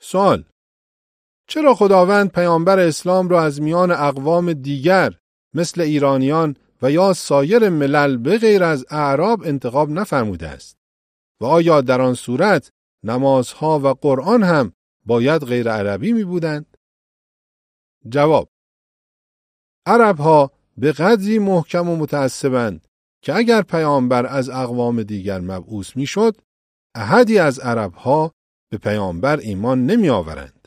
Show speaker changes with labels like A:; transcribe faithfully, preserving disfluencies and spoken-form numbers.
A: سوال: چرا خداوند پیامبر اسلام را از میان اقوام دیگر مثل ایرانیان و یا سایر ملل به غیر از اعراب انتخاب نفرموده است؟ و آیا در آن صورت نمازها و قرآن هم باید غیر عربی می بودند؟ جواب: عربها به قدری محکم و متعصبند که اگر پیامبر از اقوام دیگر مبعوث می شد، احدی از عربها به پیامبر ایمان نمی آورند.